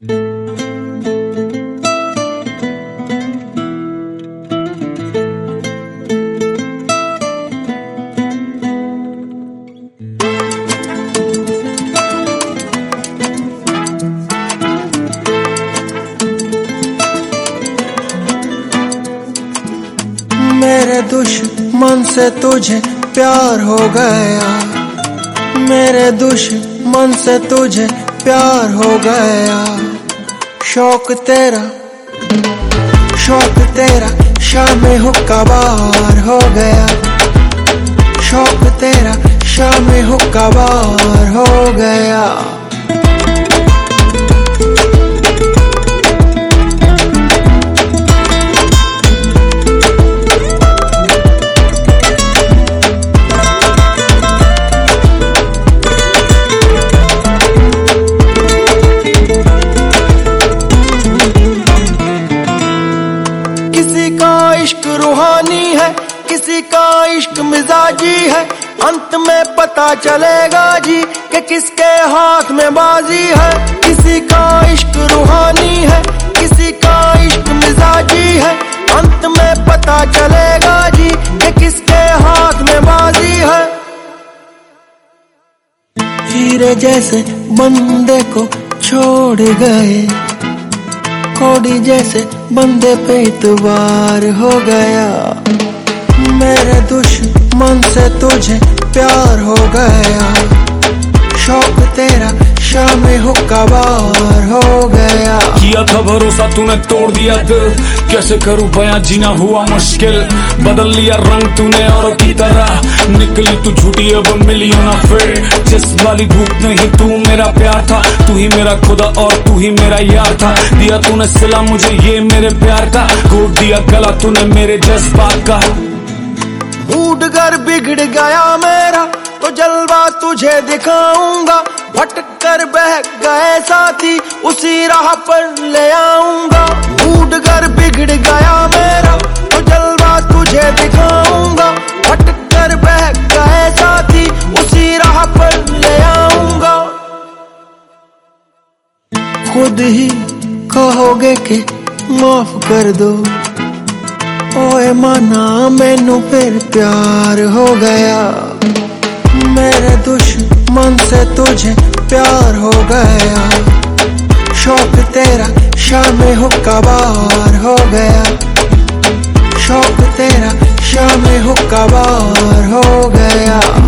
मेरे दुश्मन से तुझे प्यार हो गया, मेरे दुश्मन से तुझे प्यार हो गया। शौक तेरा शाम हुक्का बार हो गया, शौक तेरा शाम हुक्का बार हो गया। किसी का इश्क रूहानी है, किसी का इश्क मिजाजी है। अंत में पता चलेगा जी कि किसके हाथ में बाजी है। किसी का इश्क रूहानी है, किसी का इश्क मिजाजी है। अंत में पता चलेगा जी कि किसके हाथ में बाजी है। हीरे जैसे बंदे को छोड़ गए, कौड़ी जैसे बंदे पे इतबार हो गया। मेरे दुश्मन से तुझे प्यार हो गया, शौक तेरा शाम हुक्का बार हो गया। किया था भरोसा तूने तोड़ दिया दिल, कैसे करूं बयां जीना हुआ मुश्किल। बदल लिया रंग तूने औरों की तरह, निकली तू झूठी अब मिली हो ना फिर। जिस वाली भूख नहीं तू मेरा प्यार था, तू ही मेरा खुदा और तू ही मेरा यार था। दिया तूने सिला मुझे ये मेरे प्यार का, घोट दिया गला तूने मेरे जज्बात का। मूड कर बिगड़ गया मेरा तो जलवा तुझे दिखाऊंगा। भटक कर बह गए साथी उसी राह पर ले आऊंगा। मूड कर बिगड़ गया मेरा तो जलवा तुझे दिखाऊंगा। भटक कर बह गए साथी उसी राह पर ले आऊंगा। खुद ही कहोगे कि माफ कर दो, ओए माना मैनू फिर प्यार हो गया। मेरे दुश्मन से तुझे प्यार हो गया, शौक तेरा शाम हुक्का बार हो गया। शौक तेरा शाम हुक्का बार हो गया।